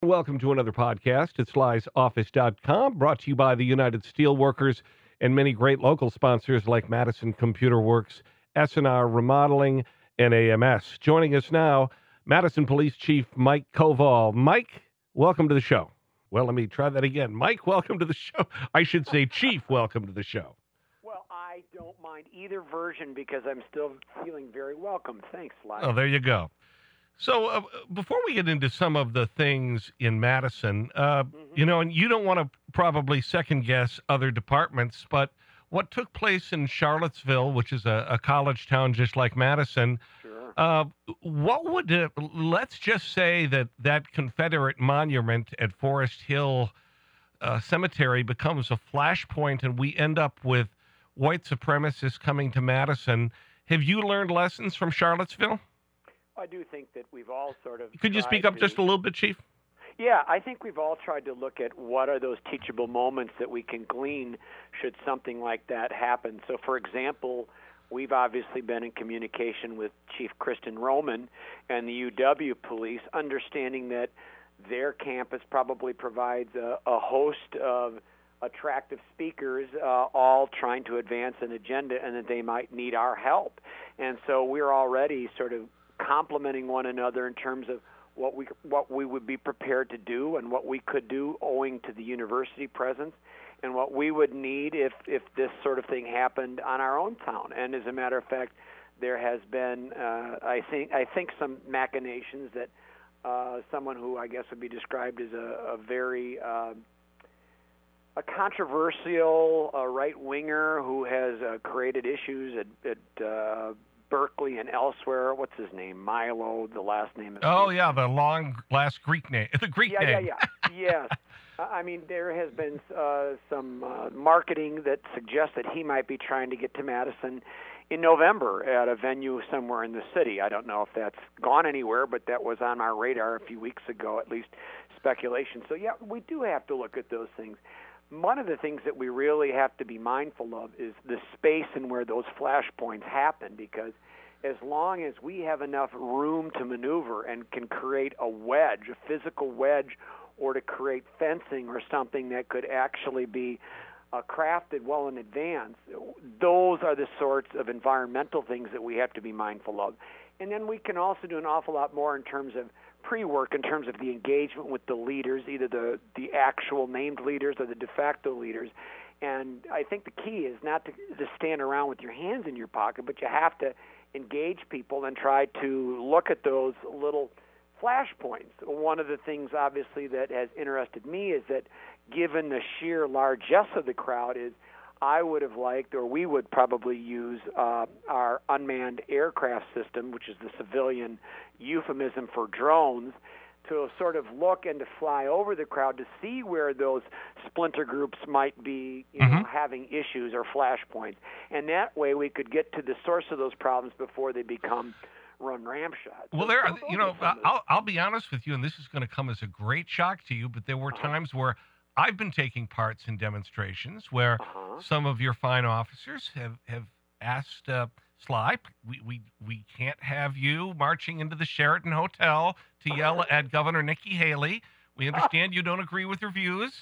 Welcome to another podcast at Sly'sOffice.com, brought to you by the United Steelworkers and many great local sponsors like Madison Computer Works, S&R Remodeling, and AMS. Joining us now, Madison Police Chief Mike Koval. Mike, welcome to the show. Well, let me try that again. Mike, welcome to the show. I should say, Chief, welcome to the show. Well, I don't mind either version because I'm still feeling very welcome. Thanks, Sly. Oh, there you go. So before we get into some of the things in Madison, and you don't want to probably second guess other departments, but what took place in Charlottesville, which is a college town just like Madison, Sure. what would, let's just say that Confederate monument at Forest Hill Cemetery becomes a flashpoint and we end up with white supremacists coming to Madison. Have you learned lessons from Charlottesville? I do think that we've all sort of... Could you speak up just a little bit, Chief? Yeah, I think we've all tried to look at what are those teachable moments that we can glean should something like that happen. So, for example, we've obviously been in communication with Chief Kristen Roman and the UW police, understanding that their campus probably provides a host of attractive speakers, all trying to advance an agenda, and that they might need our help. And so we're already sort of complementing one another in terms of what we would be prepared to do and what we could do owing to the university presence and what we would need if this sort of thing happened on our own town. And as a matter of fact, there has been I think some machinations that someone who I guess would be described as a very a controversial right-winger who has created issues at Berkeley and elsewhere. What's his name? Milo, the last name. The long last Greek name. The Greek name. Yeah. Yes. I mean, there has been some marketing that suggests that he might be trying to get to Madison in November at a venue somewhere in the city. I don't know if that's gone anywhere, but that was on our radar a few weeks ago, at least speculation. So, yeah, we do have to look at those things. One of the things that we really have to be mindful of is the space and where those flashpoints happen, because as long as we have enough room to maneuver and can create a wedge, a physical wedge, or to create fencing or something that could actually be crafted well in advance, those are the sorts of environmental things that we have to be mindful of. And then we can also do an awful lot more in terms of pre-work, in terms of the engagement with the leaders, either the actual named leaders or the de facto leaders. And I think the key is not to stand around with your hands in your pocket, but you have to engage people and try to look at those little flashpoints. One of the things, obviously, that has interested me is that given the sheer largesse of the crowd is I would have liked, or we would probably use our unmanned aircraft system, which is the civilian euphemism for drones, to sort of look and to fly over the crowd to see where those splinter groups might be, having issues or flashpoints. And that way we could get to the source of those problems before they become run ramshot. Well, I'll be honest with you, and this is going to come as a great shock to you, but there were times where I've been taking parts in demonstrations where some of your fine officers have asked Sly, we can't have you marching into the Sheraton Hotel to yell at Governor Nikki Haley. We understand you don't agree with her views.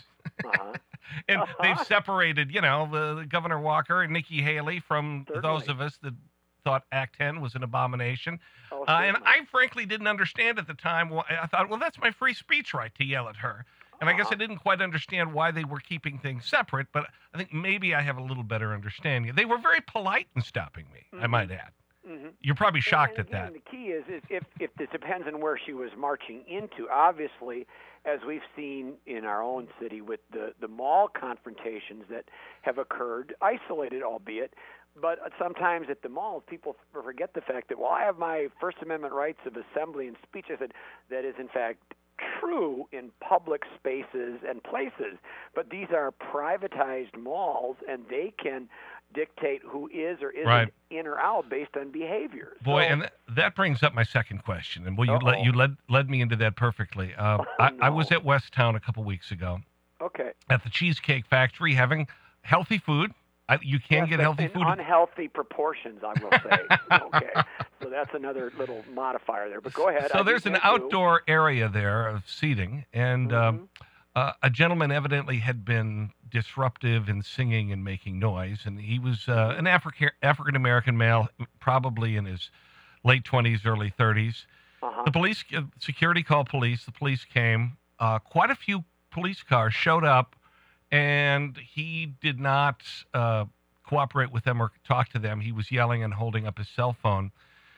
And they've separated, the Governor Walker and Nikki Haley from those of us that thought Act 10 was an abomination. And I frankly didn't understand at the time. I thought, well, that's my free speech right to yell at her. And I guess I didn't quite understand why they were keeping things separate, but I think maybe I have a little better understanding. They were very polite in stopping me, I might add. You're probably shocked at that. And the key is if this depends on where she was marching into. Obviously, as we've seen in our own city with the mall confrontations that have occurred, isolated albeit, but sometimes at the malls, people forget the fact that, well, I have my First Amendment rights of assembly and speech. I said that is, in fact, true in public spaces and places, but these are privatized malls, and they can dictate who is or isn't in or out based on behavior. Boy, and that brings up my second question, and you led me into that perfectly. I was at West Town a couple weeks ago. Okay. At the Cheesecake Factory having healthy food, You can get healthy in food. Unhealthy proportions, I will say. Okay, so that's another little modifier there. But go ahead. So there's an outdoor area there of seating, and a gentleman evidently had been disruptive in singing and making noise, and he was an African American male, probably in his late 20s, early 30s. The police, security called police. The police came. Quite a few police cars showed up, and he did not cooperate with them or talk to them. He was yelling and holding up his cell phone.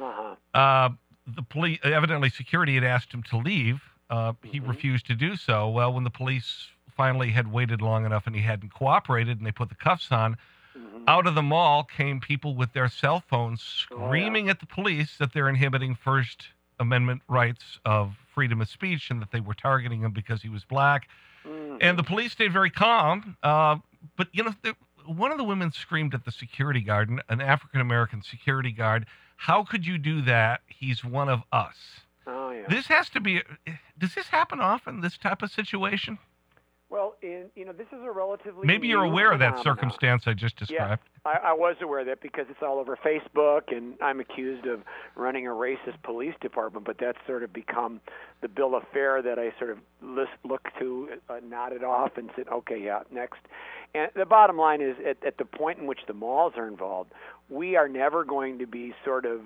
The police, evidently security had asked him to leave. He refused to do so. Well, when the police finally had waited long enough and he hadn't cooperated and they put the cuffs on, out of the mall came people with their cell phones screaming at the police that they're inhibiting First Amendment rights of freedom of speech and that they were targeting him because he was black. And the police stayed very calm. But, one of the women screamed at the security guard, an African-American security guard, "How could you do that? He's one of us." Oh, yeah. Does this happen often, this type of situation? Well, this is a relatively Maybe you're aware of that phenomenon. circumstance I just described. Yes, I was aware of that because it's all over Facebook, and I'm accused of running a racist police department, but that's sort of become the bill of fare that I sort of look to, nodded off, and said, okay, yeah, next. And the bottom line is, at the point in which the malls are involved, we are never going to be sort of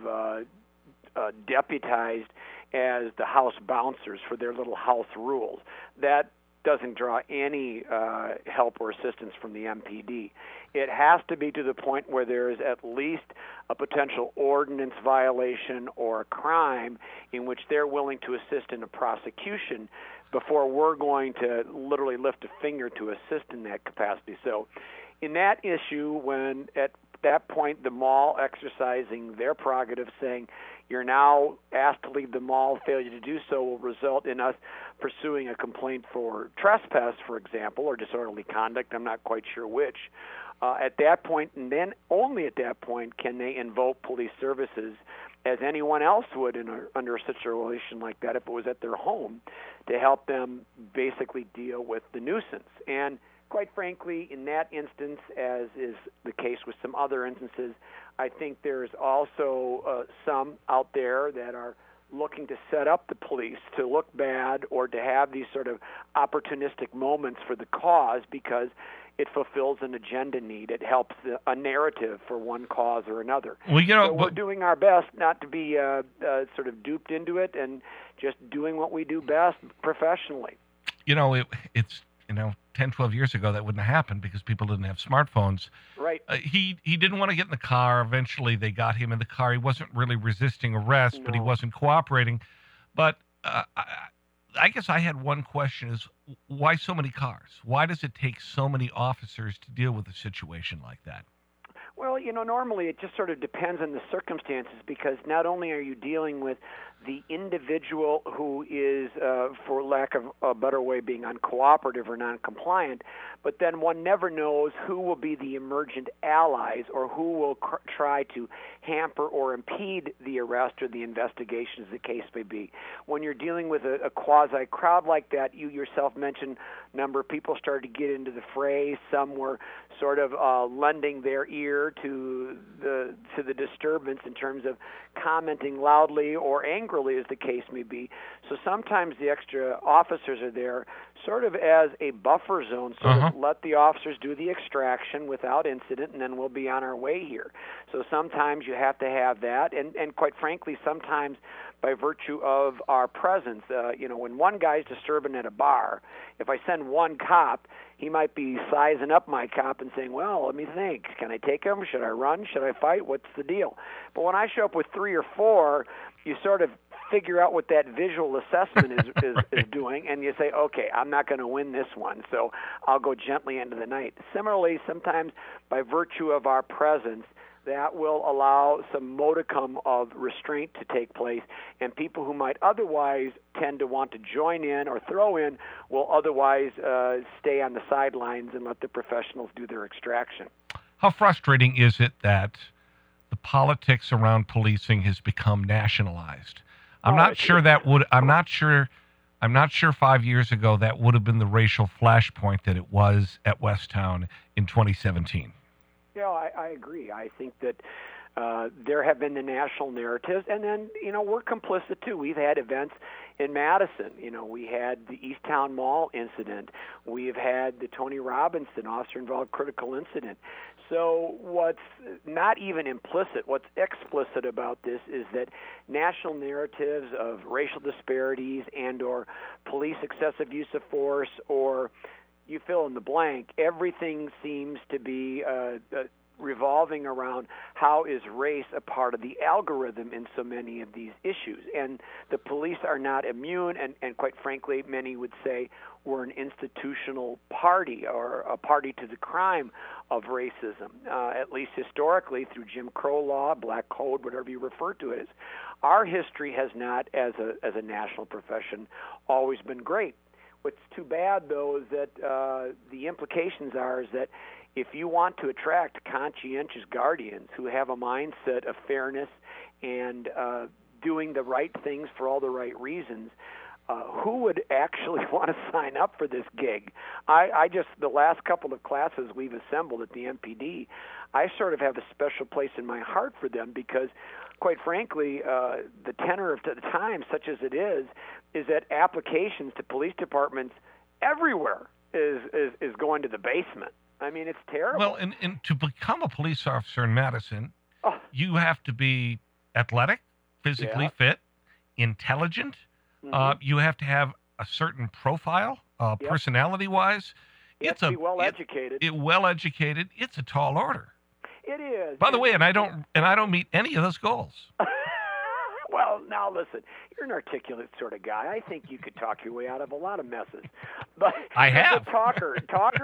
deputized as the house bouncers for their little house rules. That doesn't draw any help or assistance from the MPD. It has to be to the point where there is at least a potential ordinance violation or a crime in which they're willing to assist in a prosecution before we're going to literally lift a finger to assist in that capacity. So in that issue, when at that point the mall exercising their prerogative saying you're now asked to leave the mall, failure to do so will result in us pursuing a complaint for trespass, for example, or disorderly conduct, I'm not quite sure which. At that point, and then only at that point, can they invoke police services as anyone else would under such a relation like that if it was at their home, to help them basically deal with the nuisance. And quite frankly, in that instance, as is the case with some other instances, I think there's also some out there that are looking to set up the police to look bad or to have these sort of opportunistic moments for the cause because it fulfills an agenda need. It helps a narrative for one cause or another. Well, so we're doing our best not to be sort of duped into it and just doing what we do best professionally. It's 10, 12 years ago, that wouldn't have happened because people didn't have smartphones. Right. He didn't want to get in the car. Eventually, they got him in the car. He wasn't really resisting arrest, but he wasn't cooperating. But I guess I had one question is, why so many cars? Why does it take so many officers to deal with a situation like that? Well, normally it just sort of depends on the circumstances because not only are you dealing with the individual who is, for lack of a better way, being uncooperative or non-compliant, but then one never knows who will be the emergent allies or who will try to hamper or impede the arrest or the investigation, as the case may be. When you're dealing with a quasi-crowd like that, you yourself mentioned a number of people started to get into the fray. Some were sort of lending their ear to the disturbance in terms of commenting loudly or angrily, as the case may be. So sometimes the extra officers are there sort of as a buffer zone, so that let the officers do the extraction without incident, and then we'll be on our way here. So sometimes you have to have that, and quite frankly, sometimes by virtue of our presence, when one guy's disturbing at a bar, if I send one cop, he might be sizing up my cop and saying, well, let me think. Can I take him? Should I run? Should I fight? What's the deal? But when I show up with 3 or 4, you sort of figure out what that visual assessment is doing, and you say, okay, I'm not going to win this one, so I'll go gently into the night. Similarly, sometimes by virtue of our presence, that will allow some modicum of restraint to take place, and people who might otherwise tend to want to join in or throw in will otherwise stay on the sidelines and let the professionals do their extraction. How frustrating is it that the politics around policing has become nationalized? I'm not sure 5 years ago that would have been the racial flashpoint that it was at Westtown in 2017. Yeah, I agree. I think that there have been the national narratives, and then, we're complicit too. We've had events in Madison. We had the Easttown Mall incident. We've had the Tony Robinson officer-involved critical incident. So what's not even implicit, what's explicit about this is that national narratives of racial disparities and or police excessive use of force, or you fill in the blank, everything seems to be revolving around how is race a part of the algorithm in so many of these issues. And the police are not immune, and quite frankly, many would say we're an institutional party or a party to the crime of racism, at least historically through Jim Crow law, Black Code, whatever you refer to it as. Our history has not, as a national profession, always been great. What's too bad, though, is that the implications are is that if you want to attract conscientious guardians who have a mindset of fairness and doing the right things for all the right reasons, who would actually want to sign up for this gig? I just, the last couple of classes we've assembled at the MPD, I sort of have a special place in my heart for them because, quite frankly, the tenor of the time, such as it is that applications to police departments everywhere is going to the basement. I mean, it's terrible. Well, and to become a police officer in Madison, you have to be athletic, physically fit, intelligent. Mm-hmm. You have to have a certain profile, personality-wise. You have to be well-educated. Well-educated. It's a tall order. It is. By the way, and I don't meet any of those goals. Well, now listen, you're an articulate sort of guy. I think you could talk your way out of a lot of messes. But I have. Talkers,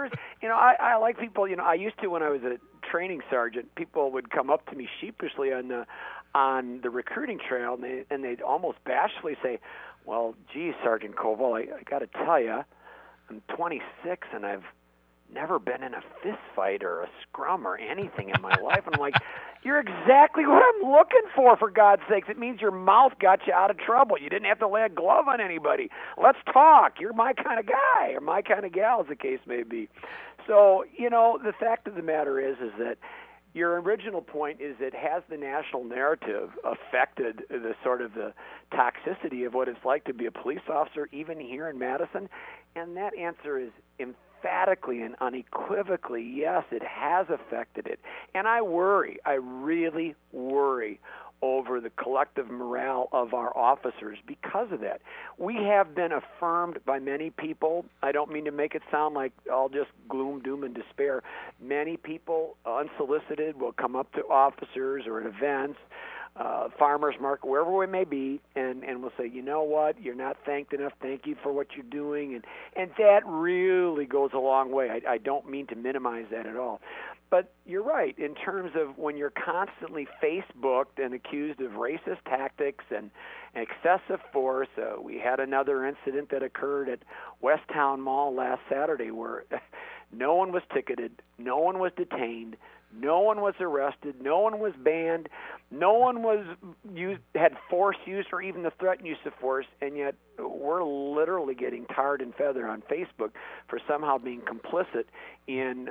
I like people. I used to, when I was a training sergeant, people would come up to me sheepishly on the recruiting trail, and they'd almost bashfully say, "Well, gee, Sergeant Koval, I got to tell you, I'm 26 and I've never been in a fist fight or a scrum or anything in my life." And I'm like, you're exactly what I'm looking for God's sakes. It means your mouth got you out of trouble. You didn't have to lay a glove on anybody. Let's talk. You're my kind of guy or my kind of gal, as the case may be. So, the fact of the matter is that your original point is that has the national narrative affected the sort of the toxicity of what it's like to be a police officer, even here in Madison? And that answer is emphatically and unequivocally, yes, it has affected it. And I really worry over the collective morale of our officers because of that. We have been affirmed by many people. I don't mean to make it sound like all just gloom, doom, and despair. Many people, unsolicited, will come up to officers or at events, farmers market, wherever we may be, and we'll say, you know what, you're not thanked enough, thank you for what you're doing, and that really goes a long way. I don't mean to minimize that at all. But you're right, in terms of when you're constantly Facebooked and accused of racist tactics and excessive force. We had another incident that occurred at Westtown Mall last Saturday where no one was ticketed, no one was detained, no one was arrested, no one was banned, no one had force use or even the threatened use of force, and yet we're literally getting tarred and feathered on Facebook for somehow being complicit in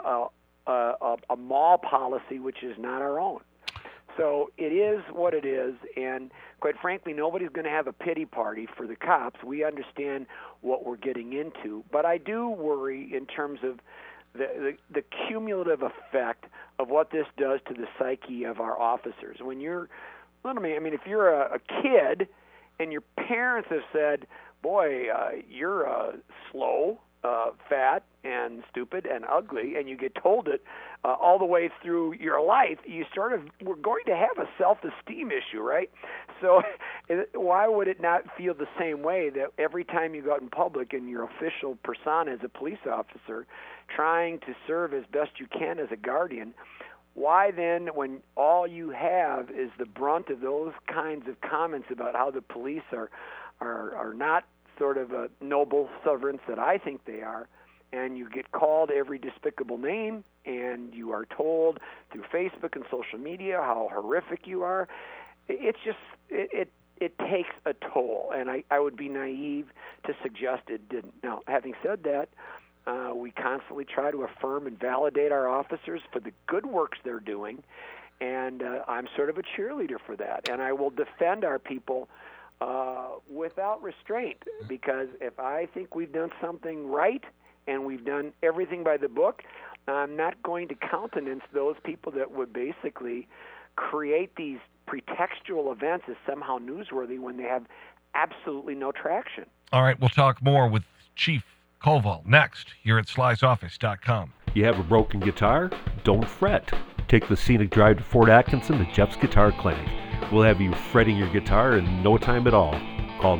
a mall policy which is not our own. So it is what it is, and quite frankly, nobody's going to have a pity party for the cops. We understand what we're getting into, but I do worry in terms of the cumulative effect of what this does to the psyche of our officers. When you're, if you're a kid and your parents have said, boy, you're slow, fat, and stupid, and ugly, and you get told it all the way through your life, we're going to have a self-esteem issue, right? So why would it not feel the same way that every time you go out in public in your official persona as a police officer, trying to serve as best you can as a guardian, why then, when all you have is the brunt of those kinds of comments about how the police are not sort of noble servants that I think they are, and you get called every despicable name, and you are told through Facebook and social media how horrific you are, it's just, it takes a toll, and I would be naive to suggest it didn't. Now, having said that, We constantly try to affirm and validate our officers for the good works they're doing, and I'm sort of a cheerleader for that. And I will defend our people without restraint, because if I think we've done something right and we've done everything by the book, I'm not going to countenance those people that would basically create these pretextual events as somehow newsworthy when they have absolutely no traction. All right, we'll talk more with Chief Koval next here at SlysOffice.com. You have a broken guitar? Don't fret. Take the scenic drive to Fort Atkinson to Jeff's Guitar Clinic. We'll have you fretting your guitar in no time at all. Call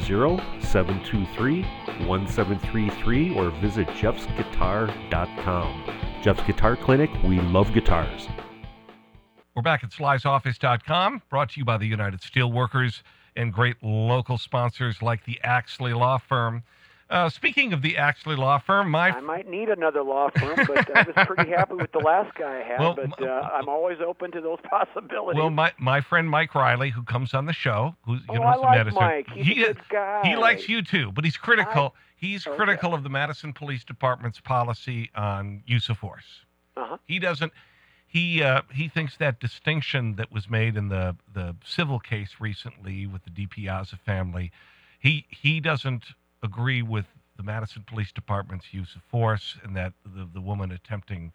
920-723-1733 or visit jeffsguitar.com. Jeff's Guitar Clinic, we love guitars. We're back at SlysOffice.com, brought to you by the United Steelworkers and great local sponsors like the Axley Law Firm. Speaking of the Axley Law Firm, I might need another law firm, but I was pretty happy with the last guy I had, I'm always open to those possibilities. Well, my friend Mike Riley, who comes on the show, who's I like Medicine, Mike. He's a good guy. He likes you too, but he's critical. Critical of the Madison Police Department's policy on use of force. He doesn't. He thinks that distinction that was made in the civil case recently with the DiPiazza family, he doesn't agree with the Madison Police Department's use of force, and that the woman attempting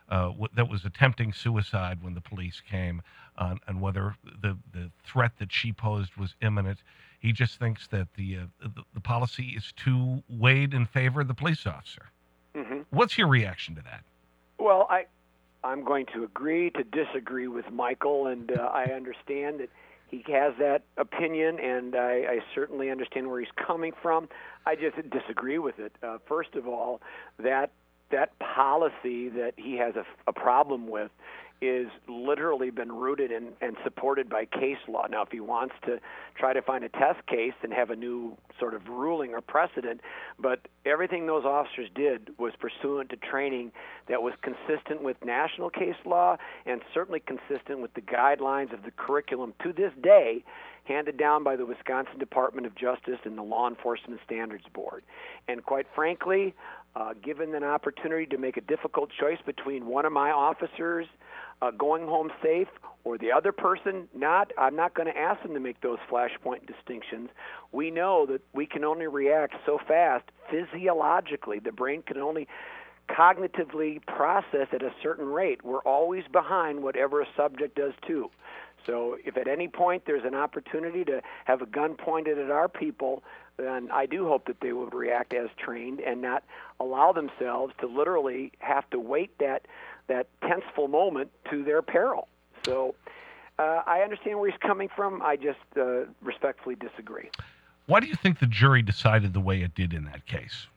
suicide when the police came, and whether the threat that she posed was imminent. He just thinks that the policy is too weighed in favor of the police officer. Mm-hmm. What's your reaction to that? Well, I'm going to agree to disagree with Michael, and I understand that he has that opinion, and I certainly understand where he's coming from. I just disagree with it. First of all, that policy that he has a problem with is literally been rooted and supported by case law. Now, if he wants to try to find a test case and have a new sort of ruling or precedent, but everything those officers did was pursuant to training that was consistent with national case law and certainly consistent with the guidelines of the curriculum to this day handed down by the Wisconsin Department of Justice and the Law Enforcement Standards Board. And quite frankly, given an opportunity to make a difficult choice between one of my officers going home safe or the other person not, I'm not going to ask them to make those flashpoint distinctions. We know that we can only react so fast physiologically. The brain can only cognitively process at a certain rate. We're always behind whatever a subject does too. So if at any point there's an opportunity to have a gun pointed at our people, then I do hope that they will react as trained and not allow themselves to literally have to wait that tenseful moment to their peril. So I understand where he's coming from. I just respectfully disagree. Why do you think the jury decided the way it did in that case?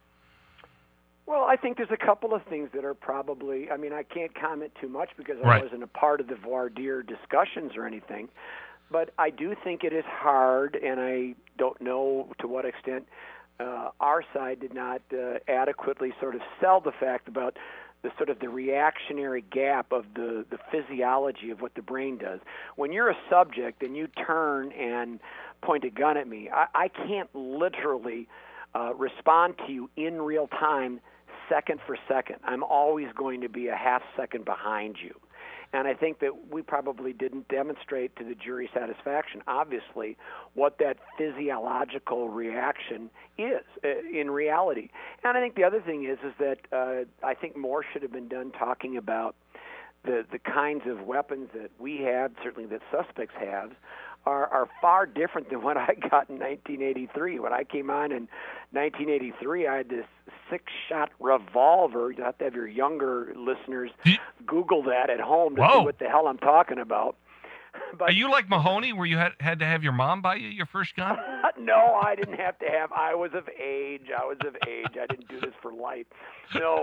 Well, I think there's a couple of things that are probably, I can't comment too much because Right. I wasn't a part of the voir dire discussions or anything, but I do think it is hard, and I don't know to what extent our side did not adequately sort of sell the fact about the sort of the reactionary gap of the physiology of what the brain does. When you're a subject and you turn and point a gun at me, I can't literally respond to you in real time second for second. I'm always going to be a half second behind you. And I think that we probably didn't demonstrate to the jury's satisfaction, obviously, what that physiological reaction is in reality. And I think the other thing is that I think more should have been done talking about the kinds of weapons that we have, certainly that suspects have, are far different than what I got in 1983. When I came on in 1983, I had this 6-shot revolver. You have to have your younger listeners Google that at home to see what the hell I'm talking about. But, are you like Mahoney, where you had to have your mom buy you your first gun? No, I didn't have to have. I was of age. I didn't do this for life. No,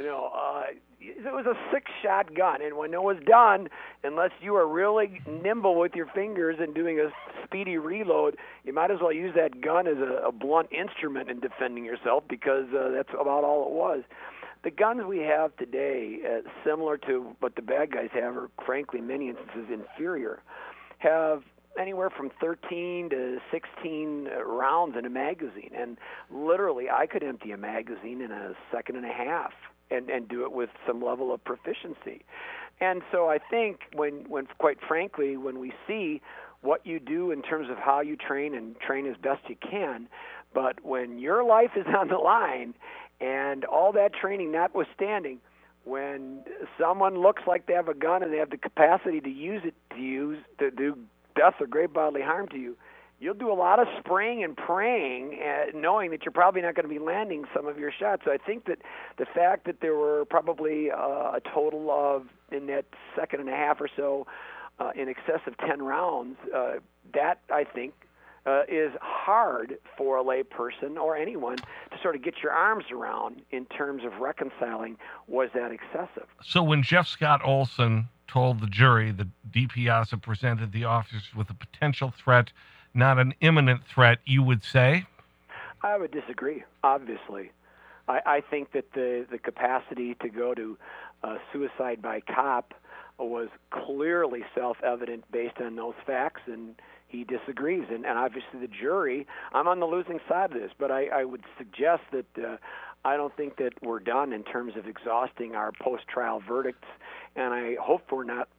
it was a 6-shot gun, and when it was done, unless you are really nimble with your fingers and doing a speedy reload, you might as well use that gun as a blunt instrument in defending yourself, because that's about all it was. The guns we have today, similar to what the bad guys have, or frankly, in many instances inferior, have anywhere from 13 to 16 rounds in a magazine. And literally, I could empty a magazine in a second and a half and do it with some level of proficiency. And so I think when quite frankly, when we see what you do in terms of how you train and train as best you can, but when your life is on the line and all that training notwithstanding, when someone looks like they have a gun and they have the capacity to use it to do death or great bodily harm to you, you'll do a lot of spraying and praying, knowing that you're probably not going to be landing some of your shots. So I think that the fact that there were probably a total of, in that second and a half or so, in excess of 10 rounds, that I think is hard for a lay person or anyone to sort of get your arms around in terms of reconciling, was that excessive? So when Jeff Scott Olson told the jury that DiPiazza presented the officers with a potential threat, not an imminent threat, you would say? I would disagree, obviously. I think that the capacity to go to suicide by cop was clearly self-evident based on those facts, and he disagrees. And obviously the jury, I'm on the losing side of this, but I would suggest that I don't think that we're done in terms of exhausting our post-trial verdicts, and I hope we're not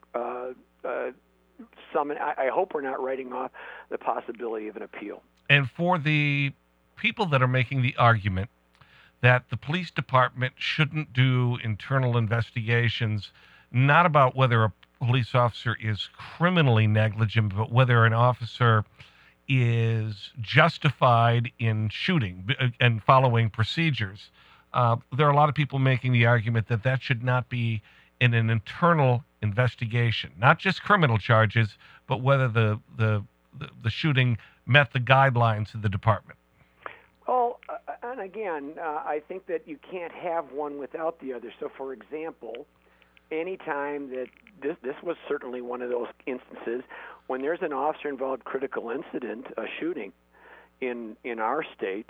I hope we're not writing off the possibility of an appeal. And for the people that are making the argument that the police department shouldn't do internal investigations, not about whether a police officer is criminally negligent, but whether an officer is justified in shooting and following procedures. There are a lot of people making the argument that that should not be in an internal investigation, not just criminal charges, but whether the shooting met the guidelines of the department. Well, and again, I think that you can't have one without the other. So, for example, anytime that this was certainly one of those instances when there's an officer-involved critical incident, a shooting in our state,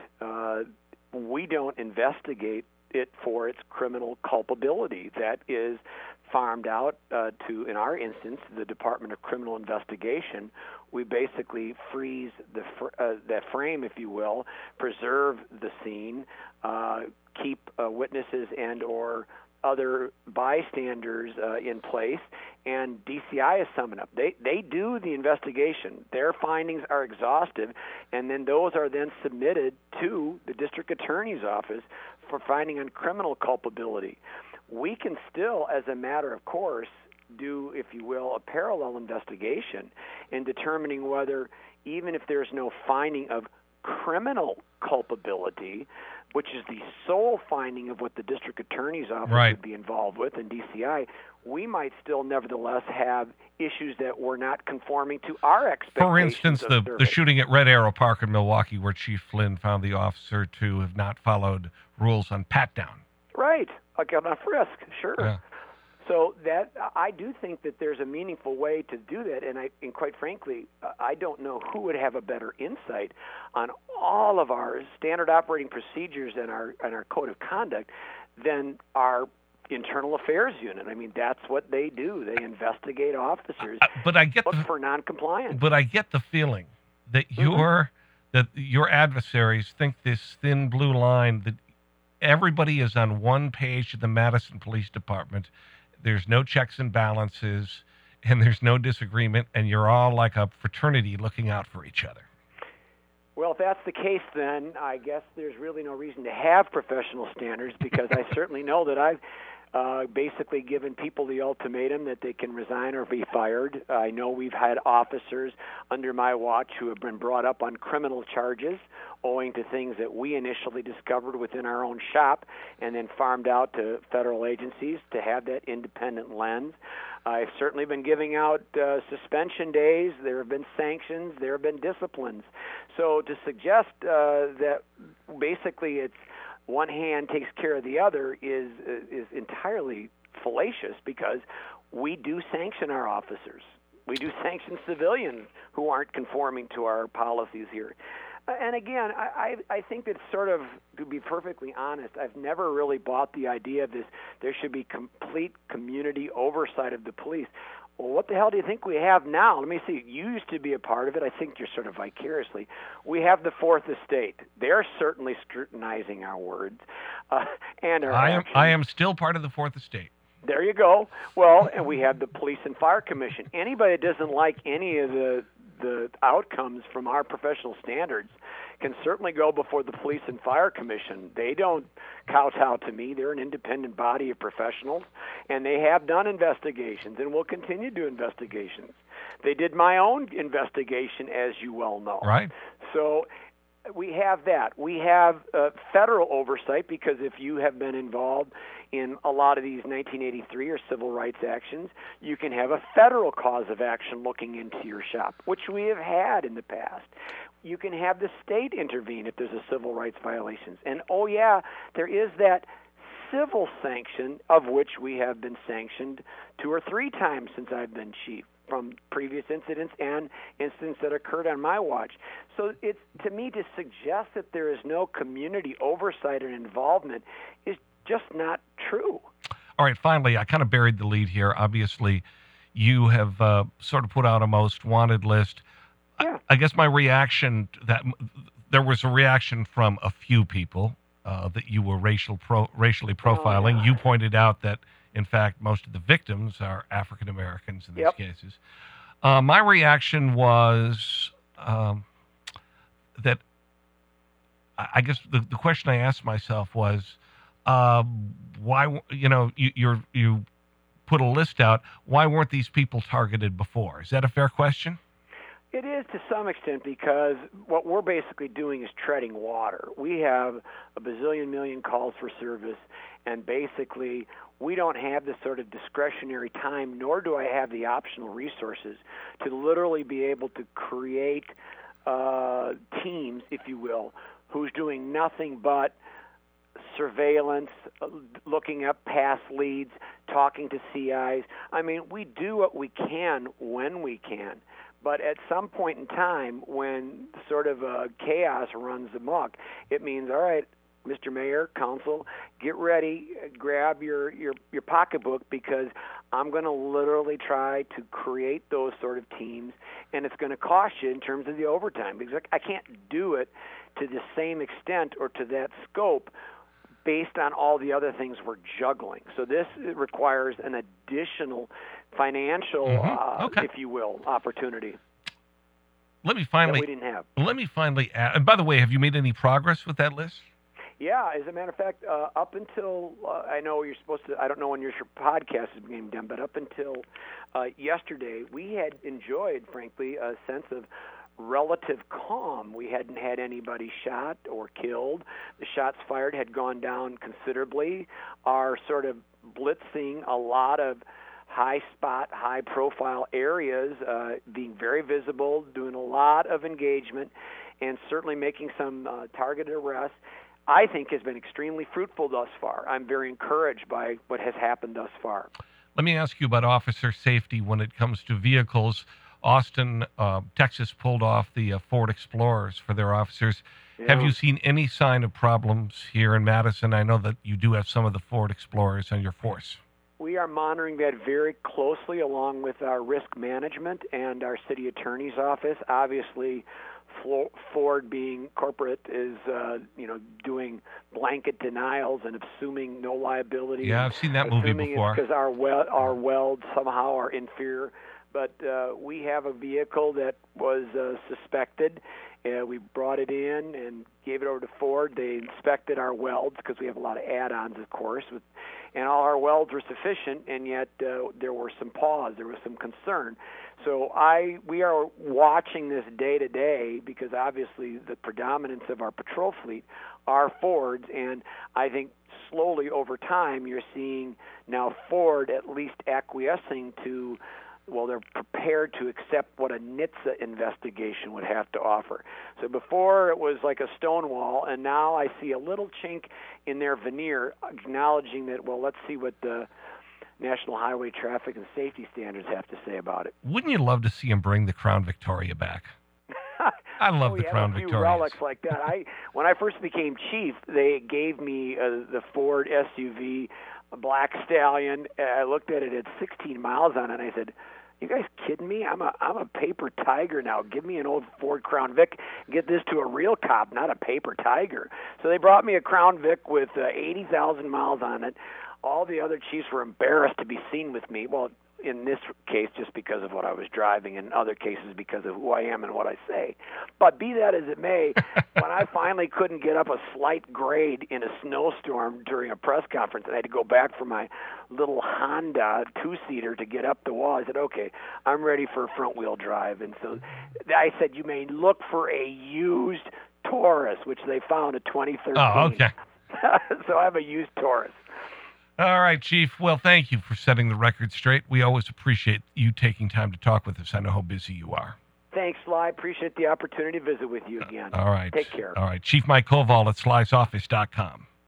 we don't investigate it for its criminal culpability. That is farmed out to, in our instance, the Department of Criminal Investigation. We basically freeze that frame, if you will, preserve the scene, keep witnesses and or other bystanders in place, and DCI is summing up. They do the investigation. Their findings are exhaustive, and then those are then submitted to the district attorney's office for finding on criminal culpability. We can still, as a matter of course, do, if you will, a parallel investigation in determining whether, even if there's no finding of criminal culpability, which is the sole finding of what the district attorney's office would be involved with in DCI, we might still nevertheless have issues that were not conforming to our expectations. For instance, the shooting at Red Arrow Park in Milwaukee, where Chief Flynn found the officer to have not followed rules on pat-down. Right, like on a frisk, sure. Yeah. So that I do think that there's a meaningful way to do that, and quite frankly, I don't know who would have a better insight on all of our standard operating procedures and our code of conduct than our internal affairs unit. I mean, that's what they do. They investigate officers, but I get look for noncompliance. But I get the feeling that your adversaries think this thin blue line that everybody is on one page of the Madison Police Department. There's no checks and balances, and there's no disagreement, and you're all like a fraternity looking out for each other. Well, if that's the case, then I guess there's really no reason to have professional standards, because I certainly know that I've basically given people the ultimatum that they can resign or be fired. I know we've had officers under my watch who have been brought up on criminal charges owing to things that we initially discovered within our own shop and then farmed out to federal agencies to have that independent lens. I've certainly been giving out suspension days. There have been sanctions. There have been disciplines. So to suggest that basically it's one hand takes care of the other is entirely fallacious, because we do sanction our officers. We do sanction civilians who aren't conforming to our policies here. And again, I think that sort of, to be perfectly honest, I've never really bought the idea of this. There should be complete community oversight of the police. Well, what the hell do you think we have now? Let me see. You used to be a part of it. I think you're sort of vicariously. We have the Fourth Estate. They're certainly scrutinizing our words and our actions. I am still part of the Fourth Estate. There you go. Well, and we have the Police and Fire Commission. Anybody that doesn't like any of the outcomes from our professional standards can certainly go before the Police and Fire Commission. They don't kowtow to me. They're an independent body of professionals, and they have done investigations and will continue to do investigations. They did my own investigation, as you well know. Right. So we have that. We have federal oversight, because if you have been involved in a lot of these 1983 or civil rights actions, you can have a federal cause of action looking into your shop, which we have had in the past. You can have the state intervene if there's a civil rights violations. And, oh, yeah, there is that civil sanction, of which we have been sanctioned 2 or 3 times since I've been chief, from previous incidents and incidents that occurred on my watch. So it's, to me, to suggest that there is no community oversight and involvement is just not true. All right, finally, I kind of buried the lead here. Obviously, you have sort of put out a most wanted list. Yeah. I guess my reaction to that, there was a reaction from a few people that you were racially profiling. Oh, yeah. You pointed out that, in fact, most of the victims are African Americans in these Yep. cases. My reaction was that I guess the question I asked myself was, why, you put a list out, why weren't these people targeted before? Is that a fair question? It is to some extent, because what we're basically doing is treading water. We have a bazillion million calls for service, and basically we don't have the sort of discretionary time, nor do I have the optional resources to literally be able to create teams, if you will, who's doing nothing but surveillance, looking up past leads, talking to CIs. I mean, we do what we can when we can. But at some point in time, when sort of chaos runs amok, it means, all right, Mr. Mayor, Council, get ready, grab your pocketbook, because I'm going to literally try to create those sort of teams, and it's going to cost you in terms of the overtime, because I can't do it to the same extent or to that scope based on all the other things we're juggling. So this requires an additional financial, if you will, opportunity. Let me finally, that we didn't have. Let me finally add, and by the way, have you made any progress with that list? Yeah, as a matter of fact, up until, I know you're supposed to, I don't know when your podcast is being done, but up until yesterday, we had enjoyed, frankly, a sense of relative calm. We hadn't had anybody shot or killed. The shots fired had gone down considerably. Our sort of blitzing a lot of high-spot, high-profile areas, being very visible, doing a lot of engagement, and certainly making some targeted arrests, I think has been extremely fruitful thus far. I'm very encouraged by what has happened thus far. Let me ask you about officer safety when it comes to vehicles. Austin, Texas pulled off the Ford Explorers for their officers. Yeah. Have you seen any sign of problems here in Madison? I know that you do have some of the Ford Explorers on your force. We are monitoring that very closely, along with our risk management and our city attorney's office. Obviously, Ford, being corporate, is doing blanket denials and assuming no liability. Yeah, I've seen that movie before. Because our welds somehow are inferior. But we have a vehicle that was suspected. We brought it in and gave it over to Ford. They inspected our welds, because we have a lot of add-ons, of course, and all our welds were sufficient, and yet there were some pause, there was some concern. So we are watching this day to day, because obviously the predominance of our patrol fleet are Fords, and I think slowly over time you're seeing now Ford at least acquiescing to, well, they're prepared to accept what a NHTSA investigation would have to offer. So before it was like a stone wall, and now I see a little chink in their veneer acknowledging that, well, let's see what the National Highway Traffic and Safety Standards have to say about it. Wouldn't you love to see them bring the Crown Victoria back? I love the Crown Victoria. We have a few relics like that. When I first became chief, they gave me the Ford SUV, a Black Stallion. I looked at it at 16 miles on it, and I said, You guys kidding me? I'm a paper tiger now. Give me an old Ford Crown Vic. Get this to a real cop, not a paper tiger. So they brought me a Crown Vic with 80,000 miles on it. All the other chiefs were embarrassed to be seen with me. Well, in this case, just because of what I was driving, in other cases because of who I am and what I say. But be that as it may, when I finally couldn't get up a slight grade in a snowstorm during a press conference, and I had to go back for my little Honda two-seater to get up the wall, I said, okay, I'm ready for front-wheel drive. And so I said, you may look for a used Taurus, which they found in 2013. Oh, okay. So I have a used Taurus. All right, Chief. Well, thank you for setting the record straight. We always appreciate you taking time to talk with us. I know how busy you are. Thanks, Sly. Appreciate the opportunity to visit with you again. All right. Take care. All right. Chief Mike Koval at slysoffice.com.